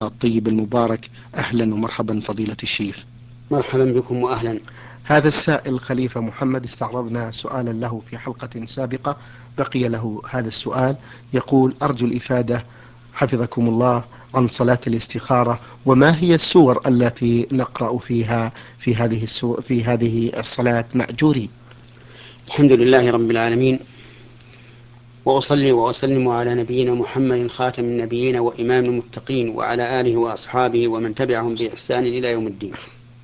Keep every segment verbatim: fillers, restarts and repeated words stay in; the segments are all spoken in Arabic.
الطيب المبارك. أهلا ومرحبا فضيلة الشيخ. مرحبا بكم وأهلا. هذا السائل خليفة محمد استعرضنا سؤالا له في حلقة سابقة، بقي له هذا السؤال. يقول: أرجو الإفادة حفظكم الله عن صلاة الاستخارة، وما هي السور التي نقرأ فيها في هذه السو في هذه الصلاة مأجورين؟ الحمد لله رب العالمين، وأصلي وأسلم على نبينا محمد خاتم النبيين وإمام المتقين، وعلى آله وأصحابه ومن تبعهم بإحسان إلى يوم الدين.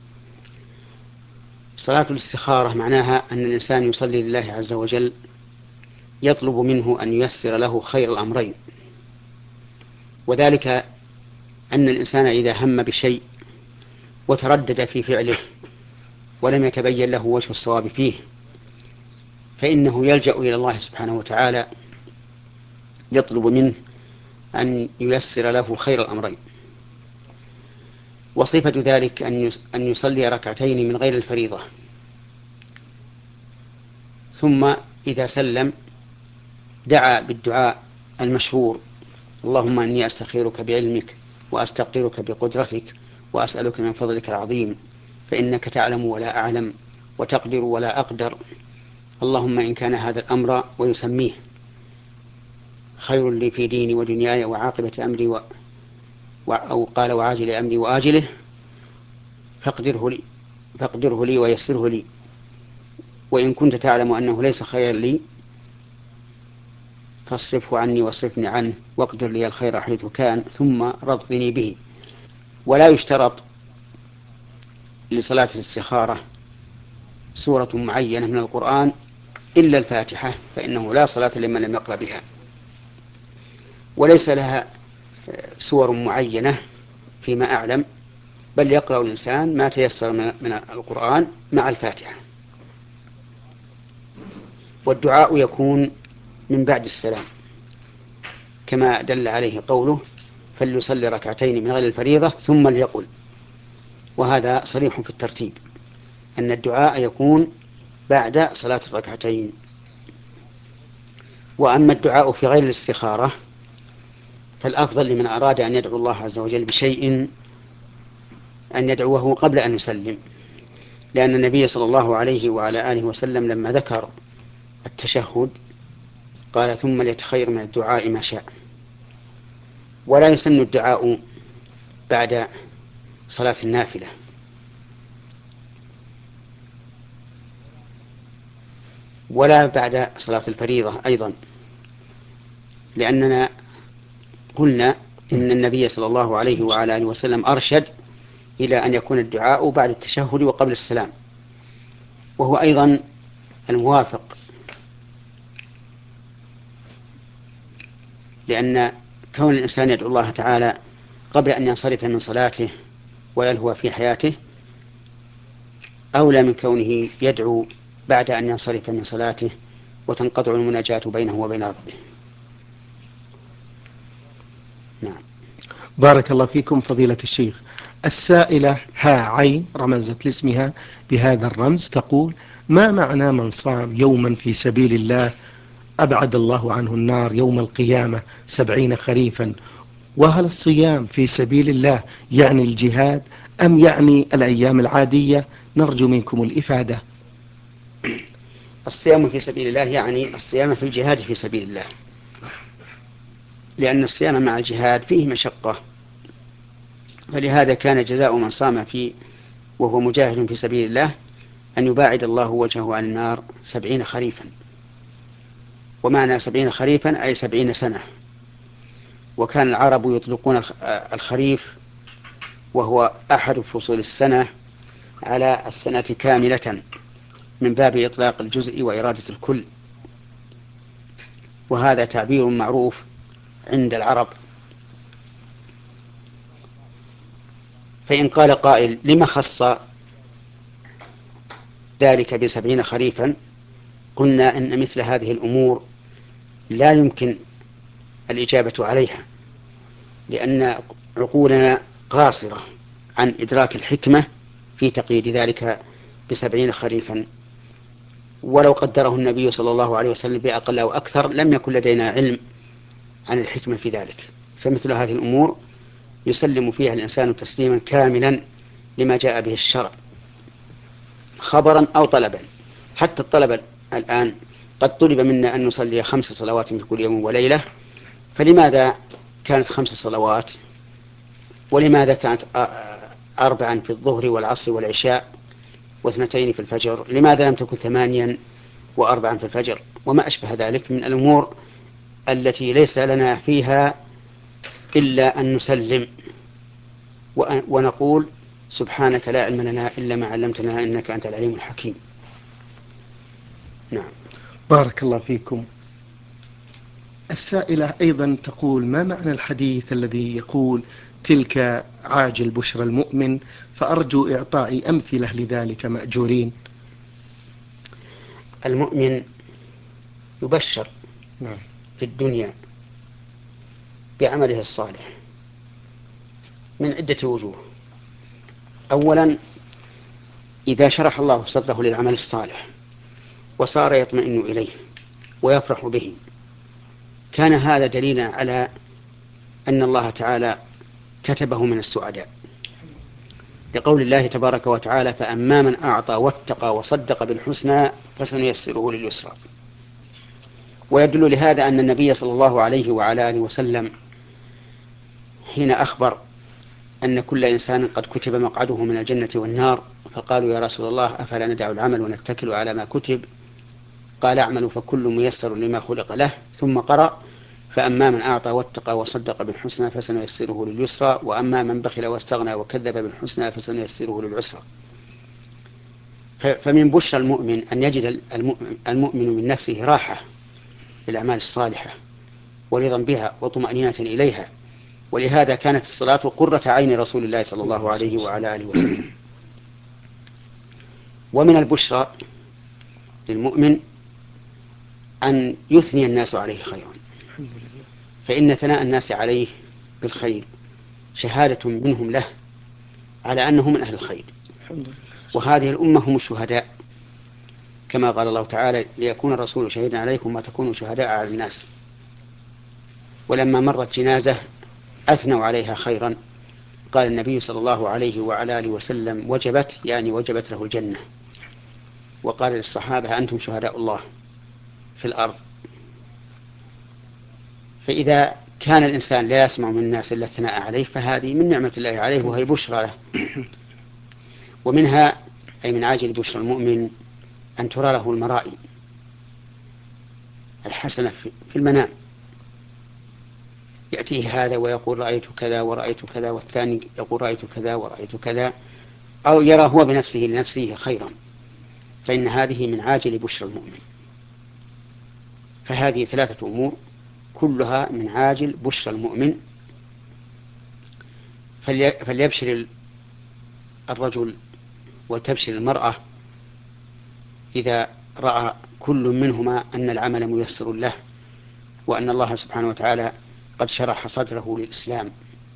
صلاة الاستخارة معناها أن الإنسان يصلي لله عز وجل يطلب منه أن ييسر له خير الأمرين، وذلك أن الإنسان إذا هم بشيء وتردد في فعله ولم يتبين له وجه الصواب فيه، فإنه يلجأ إلى الله سبحانه وتعالى يطلب منه أن ييسر له خير الأمرين. وصفة ذلك أن يصلي ركعتين من غير الفريضة، ثم إذا سلم دعا بالدعاء المشهور: اللهم إني أستخيرك بعلمك وأستقدرك بقدرتك وأسألك من فضلك العظيم، فإنك تعلم ولا أعلم وتقدر ولا أقدر، اللهم إن كان هذا الأمر ويسميه خير لي في ديني ودنياي وعاقبة أمري و... أو قال وعاجل أمري وآجله فاقدره لي فاقدره لي ويسره لي، وإن كنت تعلم أنه ليس خير لي فاصرفه عني واصرفني عنه واقدر لي الخير حيث كان ثم رضني به. ولا يشترط لصلاة الاستخارة سورة معينة من القرآن إلا الفاتحة، فإنه لا صلاة لمن لم يقرأ بها. وليس لها سور معينة فيما أعلم، بل يقرأ الإنسان ما تيسر من القرآن مع الفاتحة. والدعاء يكون من بعد السلام كما دل عليه قوله: فليصلي ركعتين من غير الفريضة ثم ليقل. وهذا صريح في الترتيب أن الدعاء يكون بعد صلاة الركعتين. وأما الدعاء في غير الاستخارة فالأفضل لمن أراد أن يدعو الله عز وجل بشيء أن يدعوه قبل أن يسلم، لأن النبي صلى الله عليه وعلى آله وسلم لما ذكر التشهد قال: ثم ليتخير من الدعاء ما شاء. ولا يسن الدعاء بعد صلاة النافلة، ولا بعد صلاة الفريضة أيضا، لأننا قلنا إن النبي صلى الله عليه وعلى آله وسلم أرشد إلى أن يكون الدعاء بعد التشهد وقبل السلام، وهو أيضا الموافق، لأن كون الإنسان يدعو الله تعالى قبل أن ينصرف من صلاته ويلهو في حياته أولى من كونه يدعو بعد أن ينصرف من صلاته وتنقطع المناجاة بينه وبين ربه. نعم. بارك الله فيكم فضيلة الشيخ. السائلة ها عين رمزت لاسمها بهذا الرمز تقول: ما معنى من صام يوما في سبيل الله أبعد الله عنه النار يوم القيامة سبعين خريفا؟ وهل الصيام في سبيل الله يعني الجهاد أم يعني الأيام العادية؟ نرجو منكم الإفادة. الصيام في سبيل الله يعني الصيام في الجهاد في سبيل الله، لأن الصيام مع الجهاد فيه مشقة، فلهذا كان جزاء من صام في وهو مجاهد في سبيل الله أن يباعد الله وجهه عن النار سبعين خريفا. ومعنى سبعين خريفا أي سبعين سنة. وكان العرب يطلقون الخريف وهو أحد فصول السنة على السنة كاملة من باب إطلاق الجزء وإرادة الكل، وهذا تعبير معروف عند العرب. فإن قال قائل: لما خص ذلك بسبعين خريفا؟ قلنا إن مثل هذه الأمور لا يمكن الإجابة عليها، لأن عقولنا قاصرة عن إدراك الحكمة في تقييد ذلك بسبعين خريفا. ولو قدره النبي صلى الله عليه وسلم بأقل أو أكثر لم يكن لدينا علم عن الحكمة في ذلك. فمثل هذه الأمور يسلم فيها الإنسان تسليما كاملا لما جاء به الشرع خبرا أو طلبا. حتى الطلب الآن قد طلب منا أن نصلي خمس صلوات في كل يوم وليلة، فلماذا كانت خمس صلوات؟ ولماذا كانت أربعا في الظهر والعصر والعشاء واثنتين في الفجر؟ لماذا لم تكن ثمانيا وأربعا في الفجر؟ وما أشبه ذلك من الأمور التي ليس لنا فيها إلا أن نسلم ونقول سبحانك لا علم لنا إلا ما علمتنا إنك أنت العليم الحكيم. نعم. بارك الله فيكم. السائلة أيضا تقول: ما معنى الحديث الذي يقول تلك عاجل بشرى المؤمن؟ فأرجو إعطاء أمثلة لذلك مأجورين. المؤمن يبشر نعم. في الدنيا بعمله الصالح من عدة وجوه. أولا، إذا شرح الله صدره للعمل الصالح وصار يطمئن إليه ويفرح به، كان هذا دليلا على أن الله تعالى كتبه من السعداء، لقول الله تبارك وتعالى: فأما من أعطى واتقى وصدق بالحسنى فسنيسره لليسرى. ويدل لهذا أن النبي صلى الله عليه وعلى آله وسلم حين أخبر أن كل إنسان قد كتب مقعده من الجنة والنار، فقالوا: يا رسول الله، أفلا ندع العمل ونتكل على ما كتب؟ قال: اعملوا فكل ميسر لما خلق له. ثم قرأ: فأما من أعطى واتقى وصدق بالحسنى فسنيسره لليسرى، وأما من بخل واستغنى وكذب بالحسنى فسنيسره للعسرى. فمن بشرى المؤمن أن يجد المؤمن من نفسه راحة للأعمال الصالحة ورضا بها وطمأنينة إليها. ولهذا كانت الصلاة قرة عين رسول الله صلى الله عليه وعلى آله وسلم. ومن البشرى للمؤمن أن يثني الناس عليه خيرا، فإن ثناء الناس عليه بالخير شهادة منهم له على أنه من أهل الخير. وهذه الأمة هم الشهداء، كما قال الله تعالى: ليكون الرسول شهيدا عليكم وتكونوا شهداء على الناس. ولما مرت جنازة أثنوا عليها خيرا، قال النبي صلى الله عليه وعلى آله وسلم: وجبت، يعني وجبت له الجنة. وقال للصحابة: أنتم شهداء الله في الأرض. فإذا كان الإنسان لا يسمع من الناس إلا الثناء عليه، فهذه من نعمة الله عليه وهي بشرى له. ومنها، أي من عاجل بشرى المؤمن، أن ترى له المرائي الحسنة في المنام، يأتيه هذا ويقول: رأيت كذا ورأيت كذا، والثاني يقول: رأيت كذا ورأيت كذا، أو يرى هو بنفسه لنفسه خيرا، فإن هذه من عاجل بشرى المؤمن. فهذه ثلاثة أمور كلها من عاجل بشرى المؤمن. فليبشر الرجل وتبشر المرأة إذا رأى كل منهما أن العمل ميسر له، وأن الله سبحانه وتعالى قد شرح صدره للإسلام.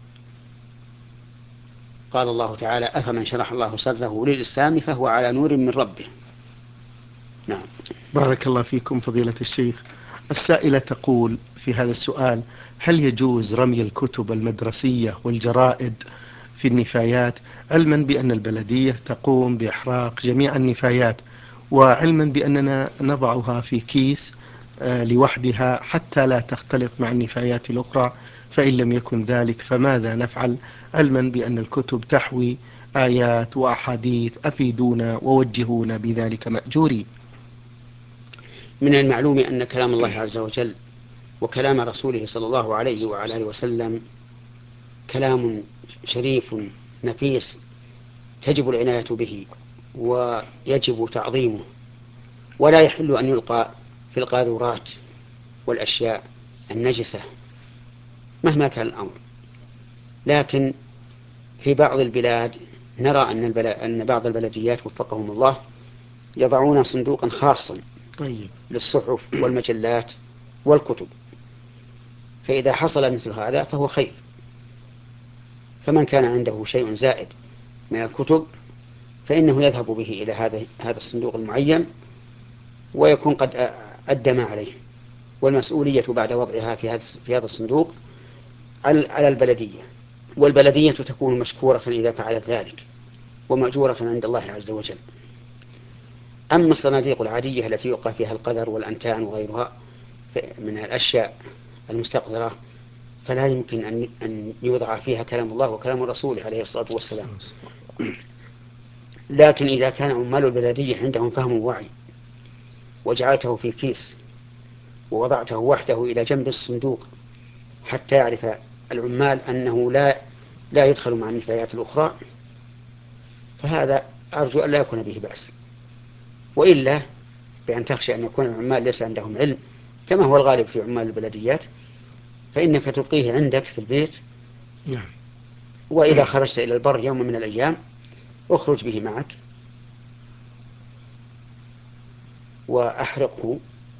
قال الله تعالى: أفمن شرح الله صدره للإسلام فهو على نور من ربه. نعم. بارك الله فيكم فضيلة الشيخ. السائلة تقول في هذا السؤال: هل يجوز رمي الكتب المدرسية والجرائد في النفايات، علما بأن البلدية تقوم بإحراق جميع النفايات، وعلما بأننا نضعها في كيس لوحدها حتى لا تختلط مع النفايات الأخرى؟ فإن لم يكن ذلك فماذا نفعل، علما بأن الكتب تحوي آيات وأحاديث؟ أفيدونا ووجهونا بذلك مأجورين. من المعلوم أن كلام الله عز وجل وكلام رسوله صلى الله عليه وعلى آله وسلم كلام شريف نفيس، تجب العناية به ويجب تعظيمه، ولا يحل أن يلقى في القاذورات والأشياء النجسة مهما كان الأمر. لكن في بعض البلاد نرى أن, أن بعض البلديات وفقهم الله يضعون صندوقا خاصا طيب. للصحف والمجلات والكتب، فإذا حصل مثل هذا فهو خير. فمن كان عنده شيء زائد من الكتب فإنه يذهب به إلى هذا هذا الصندوق المعين، ويكون قد أدى ما عليه. والمسؤولية بعد وضعها في هذا في هذا الصندوق على البلدية، والبلدية تكون مشكورة إذا فعلت ذلك ومأجورة عند الله عز وجل. أما الصناديق العادية التي يوقع فيها القدر والأنتان وغيرها من الأشياء المستقذرة فلا يمكن أن يوضع فيها كلام الله وكلام الرسول عليه الصلاة والسلام. لكن إذا كان عمال البلدية عندهم فهم ووعي وجعلته في كيس ووضعته وحده إلى جنب الصندوق حتى يعرف العمال أنه لا لا يدخل مع النفايات الأخرى، فهذا أرجو أن لا يكون به بأس. وإلا بأن تخشى أن يكون العمال ليس عندهم علم كما هو الغالب في عمال البلديات، فإنك تبقيه عندك في البيت، وإذا خرجت إلى البر يوم من الأيام اخرج به معك وأحرقه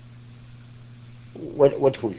وادهنه.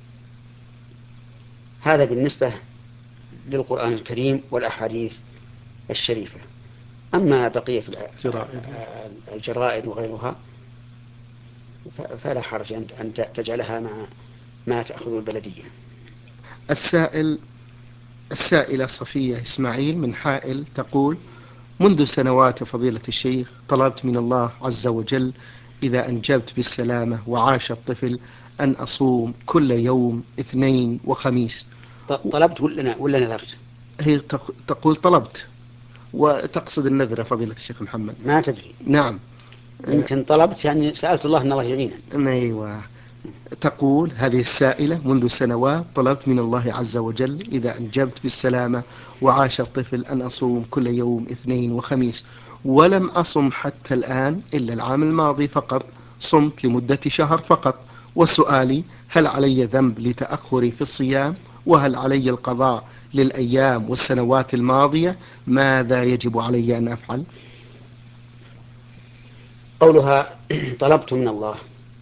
هذا بالنسبة للقرآن الكريم والأحاديث الشريفة. أما بقية الجرائد وغيرها فلا حرج أن تجعلها مع ما تأخذ البلدية. السائل السائلة صفية إسماعيل من حائل تقول: منذ سنوات فضيلة الشيخ طلبت من الله عز وجل إذا أنجبت بالسلامة وعاش الطفل أن أصوم كل يوم اثنين وخميس. طلبت ولا ولا نذرت؟ هي تقول طلبت وتقصد النذر فضيلة الشيخ محمد. ما تدري. نعم، يمكن طلبت يعني سألت الله أن الله يعيننا. أيوة. تقول هذه السائلة: منذ سنوات طلبت من الله عز وجل إذا أنجبت بالسلامة وعاش الطفل أن أصوم كل يوم اثنين وخميس، ولم أصم حتى الآن إلا العام الماضي فقط، صمت لمدة شهر فقط. وسؤالي: هل علي ذنب لتأخري في الصيام؟ وهل علي القضاء للأيام والسنوات الماضية؟ ماذا يجب علي أن أفعل؟ قولها طلبت من الله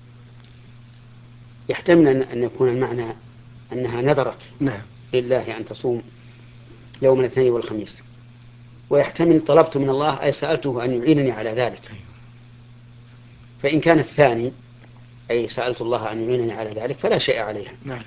يحتمل أن يكون المعنى أنها نذرت نعم. لله أن تصوم يوم الاثنين والخميس، ويحتمل طلبت من الله أي سألته أن يعينني على ذلك. فإن كان الثاني أي سألت الله أن يعينني على ذلك فلا شيء عليها. نعم.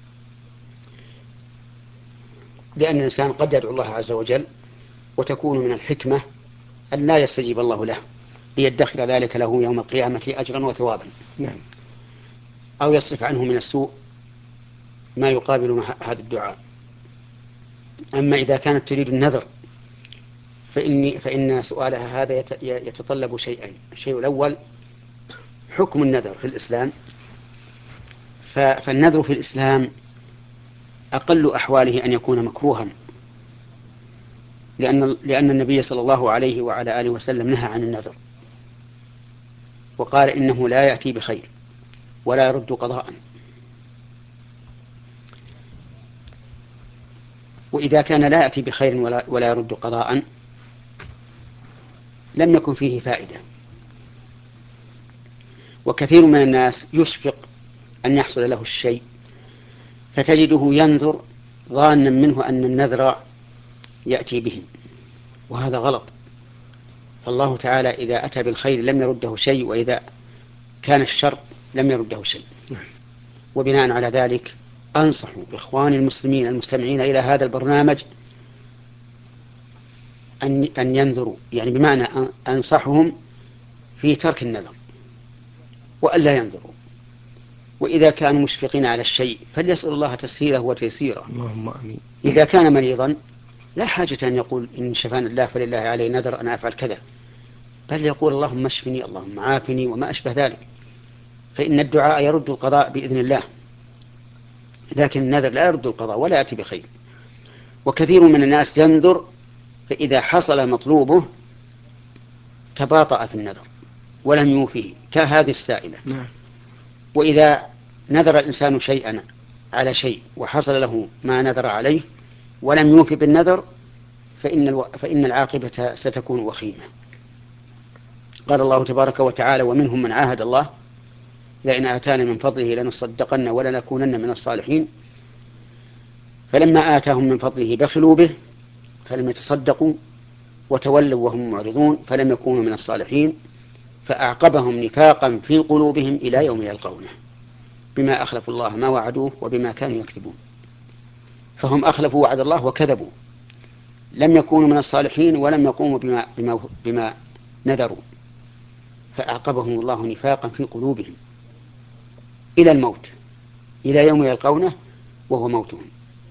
لأن الإنسان قد يدعو الله عز وجل وتكون من الحكمة أن لا يستجيب الله له ليدخر ذلك له يوم القيامة أجرا وثوابا. نعم. أو يصرف عنه من السوء ما يقابل هذا الدعاء. أما إذا كانت تريد النذر فإني فإن سؤالها هذا يتطلب شيئين. الشيء الأول حكم النذر في الإسلام، فالنذر في الإسلام أقل أحواله أن يكون مكروها، لأن لأن النبي صلى الله عليه وعلى آله وسلم نهى عن النذر وقال إنه لا يأتي بخير ولا يرد قضاء. وإذا كان لا يأتي بخير ولا, ولا يرد قضاء لم يكن فيه فائدة. وكثير من الناس يشفق أن يحصل له الشيء فتجده ينذر ظانا منه أن النذر يأتي به، وهذا غلط. فالله تعالى إذا أتى بالخير لم يرده شيء، وإذا كان الشر لم يرده شيء. وبناء على ذلك أنصح إخواني المسلمين المستمعين إلى هذا البرنامج أن أن ينذروا، يعني بمعنى أنصحهم في ترك النذر وألا ينذروا. وإذا كانوا مشفقين على الشيء فليسأل الله تسهيله وتيسيره. اللهم آمين. إذا كان مريضا لا حاجة أن يقول إن شفاني الله فلله علي نذر أن أفعل كذا، بل يقول اللهم اشفني اللهم عافني وما أشبه ذلك، فإن الدعاء يرد القضاء بإذن الله، لكن النذر لا يرد القضاء ولا يأتي بخير. وكثير من الناس ينذر فإذا حصل مطلوبه تباطأ في النذر ولم يوفيه كهذه السائلة. نعم. وإذا نذر الإنسان شيئا على شيء وحصل له ما نذر عليه ولم يوفي بالنذر فإن, الو... فإن العاقبة ستكون وخيمة. قال الله تبارك وتعالى: ومنهم من عاهد الله لئن آتانا من فضله لنصدقن ولنكونن من الصالحين فلما آتاهم من فضله بخلوا به فلم يتصدقوا وتولوا وهم معرضون فلم يكونوا من الصالحين فأعقبهم نفاقا في قلوبهم إلى يوم يلقونه بما أخلفوا الله ما وعدوه وبما كانوا يكذبون. فهم أخلفوا وعد الله وكذبوا، لم يكونوا من الصالحين ولم يقوموا بما, بما, بما نذروا، فأعقبهم الله نفاقا في قلوبهم إلى الموت، إلى يوم يلقونه وهو موتهم.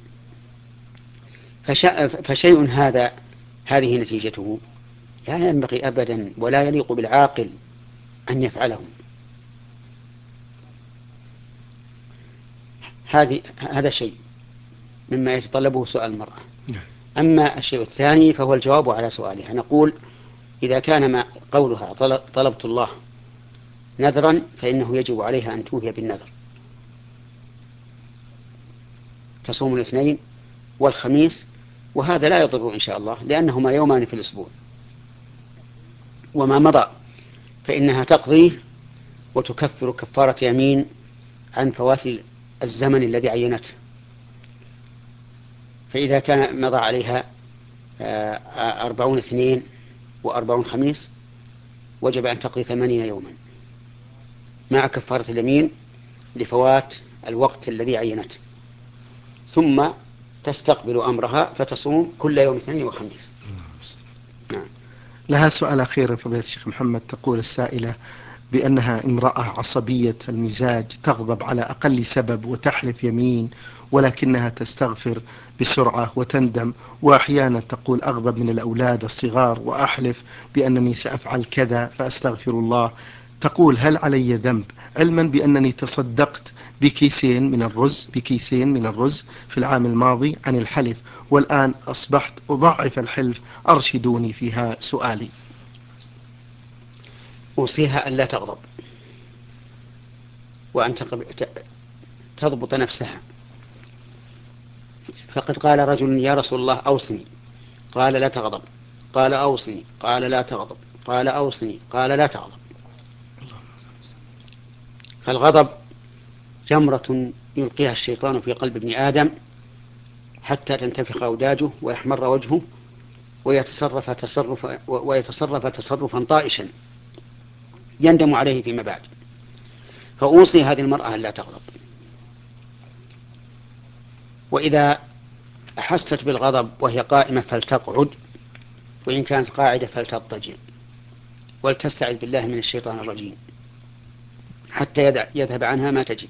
فشيء هذا هذه نتيجته لا ينبغي أبدا ولا يليق بالعاقل أن يفعله. هذه هذا شيء مما يتطلبه سؤال المرأة. أما الشيء الثاني فهو الجواب على سؤالها. نقول إذا كان ما قولها طلبت الله نذرا فإنه يجب عليها أن توفي بالنذر، تصوم الاثنين والخميس، وهذا لا يضر إن شاء الله لأنهما يومان في الأسبوع. وما مضى فإنها تقضيه وتكفر كفارة يمين عن فوات الزمن الذي عينته. فإذا كان مضى عليها أربعون اثنين وأربعون خميس وجب أن تقضي ثمانين يوما مع كفارة اليمين لفوات الوقت الذي عينته، ثم تستقبل أمرها فتصوم كل يوم اثنين وخميس. نعم. لها سؤال أخير فضيلة الشيخ محمد. تقول السائلة بأنها امرأة عصبية المزاج، تغضب على أقل سبب وتحلف يمين، ولكنها تستغفر بسرعة وتندم، وأحيانا تقول أغضب من الأولاد الصغار وأحلف بأنني سأفعل كذا فأستغفر الله. تقول هل علي ذنب علما بأنني تصدقت بكيسين من الرز بكيسين من الرز في العام الماضي عن الحلف، والآن أصبحت أضعف الحلف، أرشدوني فيها سؤالي. أوصيها أن لا تغضب وأن تضبط نفسها. فقد قال رجل يا رسول الله أوصني، قال لا تغضب، قال أوصني، قال لا تغضب، قال أوصني، قال لا تغضب. فالغضب جمرة يلقيها الشيطان في قلب ابن آدم حتى تنتفخ أوداجه ويحمر وجهه ويتصرف تصرف ويتصرف تصرفا طائشا يندم عليه فيما بعد. فأوصي هذه المرأة أن لا تغضب، وإذا أحست بالغضب وهي قائمة فلتقعد، وإن كانت قاعدة فلتضطجع، ولتستعذ بالله من الشيطان الرجيم حتى يذهب عنها ما تجد.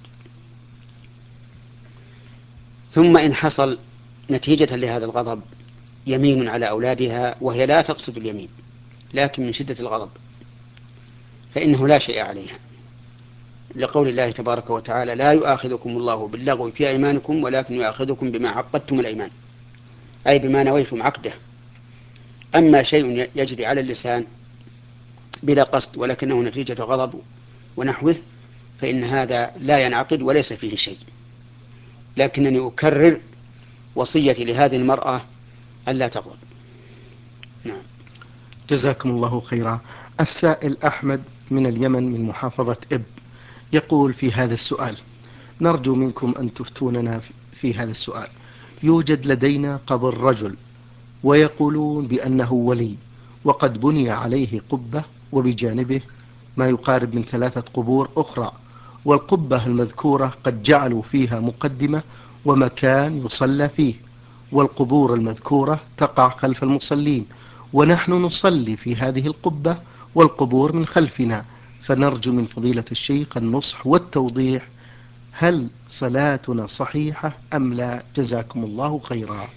ثم إن حصل نتيجة لهذا الغضب يمين على أولادها وهي لا تقصد اليمين لكن من شدة الغضب، فإنه لا شيء عليها، لقول الله تبارك وتعالى لا يؤاخذكم الله باللغو في أيمانكم ولكن يؤاخذكم بما عقدتم الأيمان، أي بما نويتم عقده. أما شيء يجري على اللسان بلا قصد ولكنه نتيجة غضب ونحوه فإن هذا لا ينعقد وليس فيه شيء. لكنني أكرر وصيتي لهذه المرأة ألا تغضب. نعم. جزاكم الله خيرا. السائل أحمد من اليمن من محافظة إب يقول في هذا السؤال: نرجو منكم أن تفتوننا في هذا السؤال. يوجد لدينا قبر رجل ويقولون بأنه ولي، وقد بني عليه قبة وبجانبه ما يقارب من ثلاثة قبور أخرى، والقبة المذكورة قد جعلوا فيها مقدمة ومكان يصلى فيه، والقبور المذكورة تقع خلف المصلين، ونحن نصلي في هذه القبة والقبور من خلفنا، فنرجو من فضيلة الشيخ النصح والتوضيح، هل صلاتنا صحيحة أم لا؟ جزاكم الله خيرا.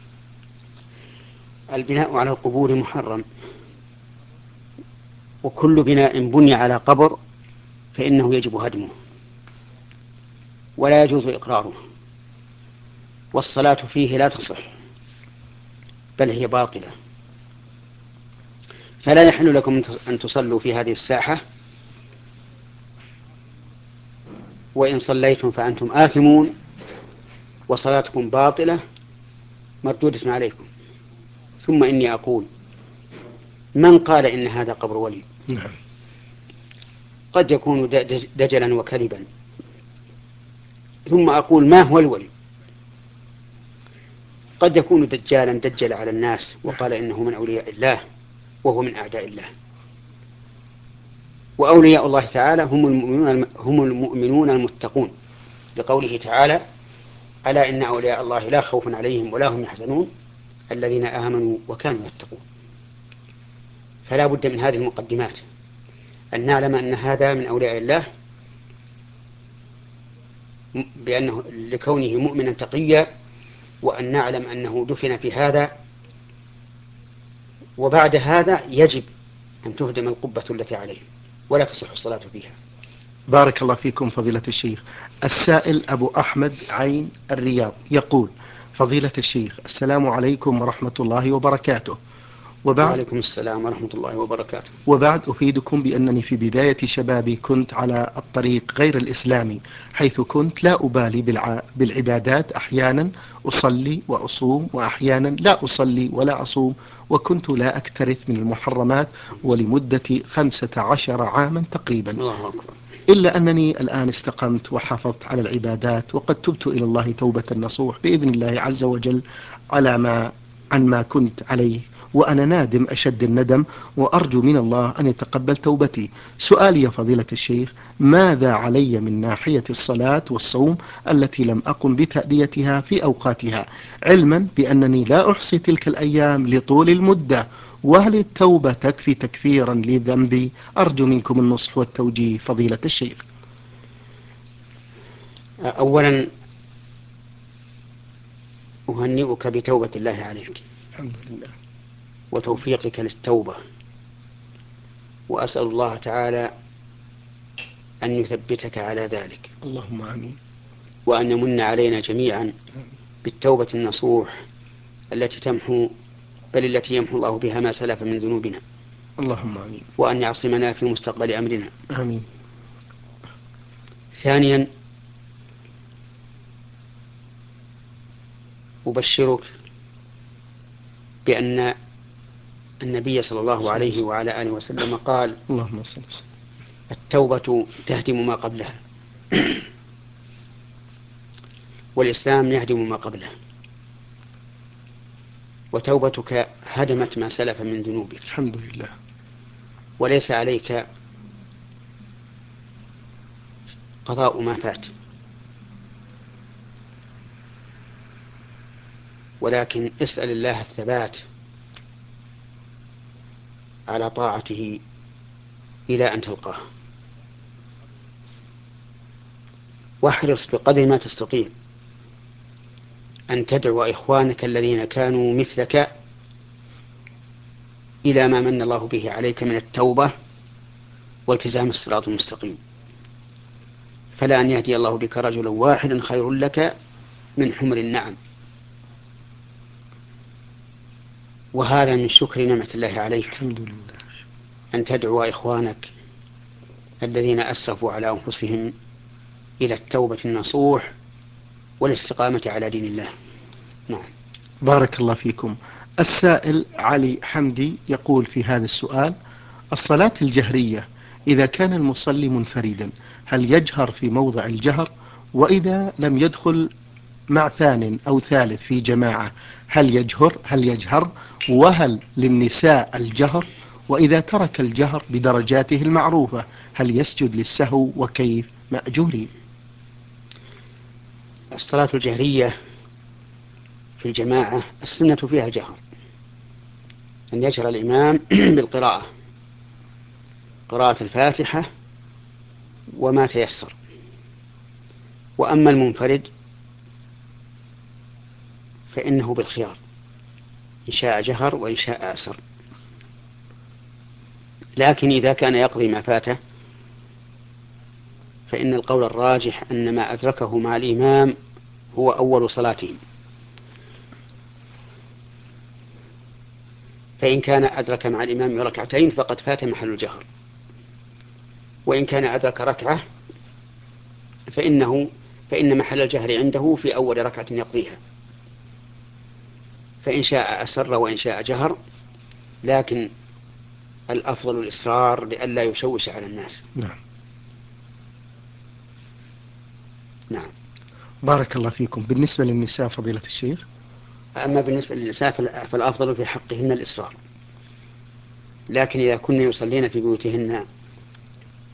البناء على القبور محرم، وكل بناء بني على قبر فإنه يجب هدمه ولا يجوز إقراره، والصلاة فيه لا تصح بل هي باطلة. فلا يحل لكم أن تصلوا في هذه الساحة، وإن صليتم فأنتم آثمون وصلاتكم باطلة مردودة عليكم. ثم إني أقول من قال إن هذا قبر ولي؟ نعم. قد يكون دجلا وكذبا. ثم أقول ما هو الولي؟ قد يكون دجالا دجل على الناس وقال إنه من أولياء الله وهو من أعداء الله. وأولياء الله تعالى هم المؤمنون هم المؤمنون المتقون، لقوله تعالى ألا إن أولياء الله لا خوف عليهم ولا هم يحزنون الذين آمنوا وكانوا يتقون. فلا بد من هذه المقدمات أن نعلم أن هذا من أولياء الله بأنه لكونه مؤمنا تقيا، وأن نعلم أنه دفن في هذا، وبعد هذا يجب أن تهدم القبة التي عليه ولا تصح الصلاة فيها. بارك الله فيكم فضيلة الشيخ. السائل أبو أحمد عين الرياض يقول: فضيلة الشيخ، السلام عليكم ورحمة الله وبركاته. وبعد وعليكم السلام ورحمة الله وبركاته. وبعد أفيدكم بأنني في بداية شبابي كنت على الطريق غير الإسلامي، حيث كنت لا أبالي بالع... بالعبادات، أحيانا أصلي وأصوم وأحيانا لا أصلي ولا أصوم، وكنت لا أكترث من المحرمات ولمدة خمسة عشر عاما تقريبا. الله أكبر. إلا أنني الآن استقمت وحافظت على العبادات، وقد تبت إلى الله توبة نصوح بإذن الله عز وجل على ما عن ما كنت عليه، وأنا نادم أشد الندم، وأرجو من الله أن يتقبل توبتي. سؤالي يا فضيلة الشيخ: ماذا علي من ناحية الصلاة والصوم التي لم أقم بتأديتها في أوقاتها، علما بأنني لا أحصي تلك الأيام لطول المدة؟ وهل التوبة تكفي تكفيرا لذنبي؟ أرجو منكم النصح والتوجيه فضيلة الشيخ. أولا أهنئك بتوبة الله عليك الحمد لله وتوفيقك للتوبة، وأسأل الله تعالى أن يثبتك على ذلك، اللهم آمين. وأن يمن علينا جميعا بالتوبة النصوح التي تمحو بل التي يمحو الله بها ما سلف من ذنوبنا، اللهم آمين. وأن يعصمنا في مستقبل أمرنا. آمين. ثانيا أبشرك بأن النبي صلى الله عليه وعلى آله وسلم قال: اللهم صل وسلم. التوبة تهدم ما قبلها، والإسلام يهدم ما قبله، وتوبتك هدمت ما سلف من ذنوبك، الحمد لله. وليس عليك قضاء ما فات، ولكن اسأل الله الثبات على طاعته إلى أن تلقاه، واحرص بقدر ما تستطيع أن تدعو إخوانك الذين كانوا مثلك إلى ما من الله به عليك من التوبة والتزام الصراط المستقيم، فلا أن يهدي الله بك رجلا واحدا خير لك من حمر النعم. وهذا من شكر نعمة الله عليك، الحمد لله. أن تدعو إخوانك الذين أسرفوا على أنفسهم إلى التوبة النصوح والاستقامة على دين الله. نعم. بارك الله فيكم. السائل علي حمدي يقول في هذا السؤال: الصلاة الجهرية إذا كان المصلي منفردا هل يجهر في موضع الجهر؟ وإذا لم يدخل مع ثان أو ثالث في جماعة هل يجهر هل يجهر وهل للنساء الجهر؟ وإذا ترك الجهر بدرجاته المعروفة هل يسجد للسهو؟ وكيف مأجورين؟ الصلاة الجهرية في الجماعة السنة فيها الجهر، أن يجهر الإمام بالقراءة، قراءة الفاتحة وما تيسر. وأما المنفرد فإنه بالخيار، إن شاء جهر وإن شاء أسر. لكن إذا كان يقضي ما فاته فإن القول الراجح أن ما أدركه مع الإمام هو أول صلاته، فإن كان أدرك مع الإمام ركعتين فقد فات محل الجهر، وإن كان أدرك ركعة فإنه فإن محل الجهر عنده في أول ركعة يقضيها، فإن شاء أسر وإن شاء جهر، لكن الأفضل الإصرار لئلا يشوش على الناس. نعم. نعم. بارك الله فيكم. بالنسبة للنساء فضيلة الشيخ؟ أما بالنسبة للنساء فالأفضل في حقهن الإصرار، لكن إذا كن يصلين في بيوتهن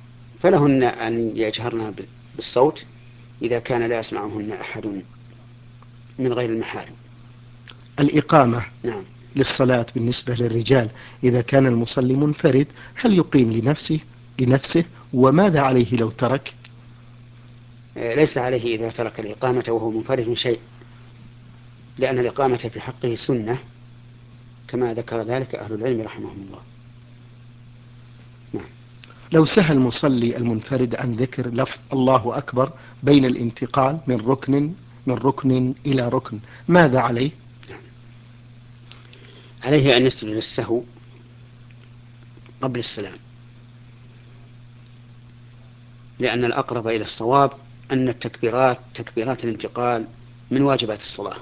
فلهن أن يجهرن بالصوت إذا كان لا يسمعهن أحد من غير المحارم. الإقامة نعم. للصلاة بالنسبة للرجال إذا كان المصلي منفرد هل يقيم لنفسه لنفسه وماذا عليه لو ترك؟ ليس عليه إذا ترك الإقامة وهو منفرد شيء، لأن الإقامة في حقه سنة كما ذكر ذلك أهل العلم رحمهم الله. نعم. لو سهى المصلي المنفرد عن ذكر لفظ الله أكبر بين الانتقال من ركن من ركن إلى ركن ماذا عليه؟ نعم. عليه أن يسجد للسهو قبل السلام، لأن الأقرب إلى الصواب أن التكبيرات تكبيرات الانتقال من واجبات الصلاة،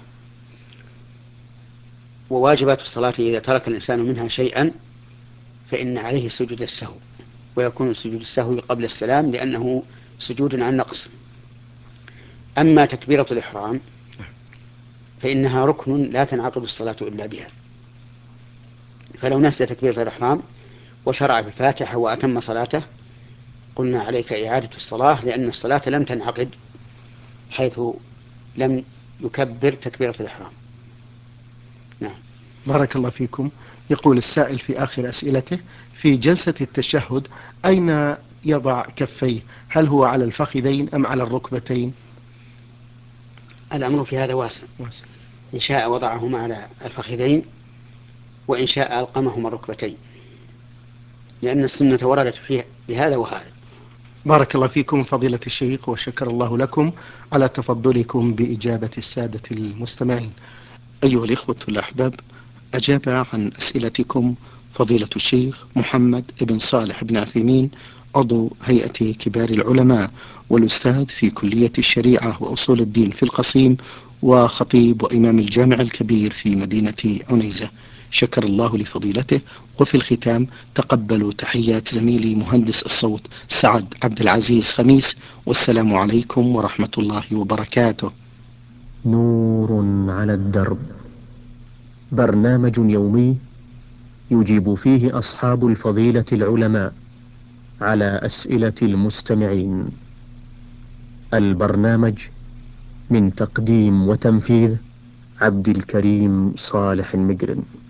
وواجبات الصلاة إذا ترك الإنسان منها شيئا فإن عليه سجود السهو، ويكون سجود السهو قبل السلام لأنه سجود عن نقص. أما تكبيرة الإحرام فإنها ركن لا تنعقد الصلاة إلا بها، فلو نسي تكبيرة الإحرام وشرع في الفاتحة وأتم صلاته قلنا عليك إعادة الصلاة، لأن الصلاة لم تنعقد حيث لم يكبر تكبيرة الإحرام. نعم. بارك الله فيكم. يقول السائل في آخر أسئلته في جلسة التشهد أين يضع كفيه؟ هل هو على الفخذين أم على الركبتين؟ الأمر في هذا واسع، واسع. إن شاء وضعهما على الفخذين وإن شاء ألقمهما الركبتين، لأن السنة وردت فيه بهذا وهذا. بارك الله فيكم فضيلة الشيخ وشكر الله لكم على تفضلكم بإجابة السادة المستمعين. أيها الإخوة الأحباب، أجاب عن أسئلتكم فضيلة الشيخ محمد بن صالح بن عثيمين عضو هيئة كبار العلماء والأستاذ في كلية الشريعة وأصول الدين في القصيم وخطيب وإمام الجامع الكبير في مدينة عنيزة. شكر الله لفضيلته. وفي الختام تقبلوا تحيات زميلي مهندس الصوت سعد عبد العزيز خميس، والسلام عليكم ورحمة الله وبركاته. نور على الدرب، برنامج يومي يجيب فيه أصحاب الفضيلة العلماء على أسئلة المستمعين. البرنامج من تقديم وتنفيذ عبد الكريم صالح المجرم.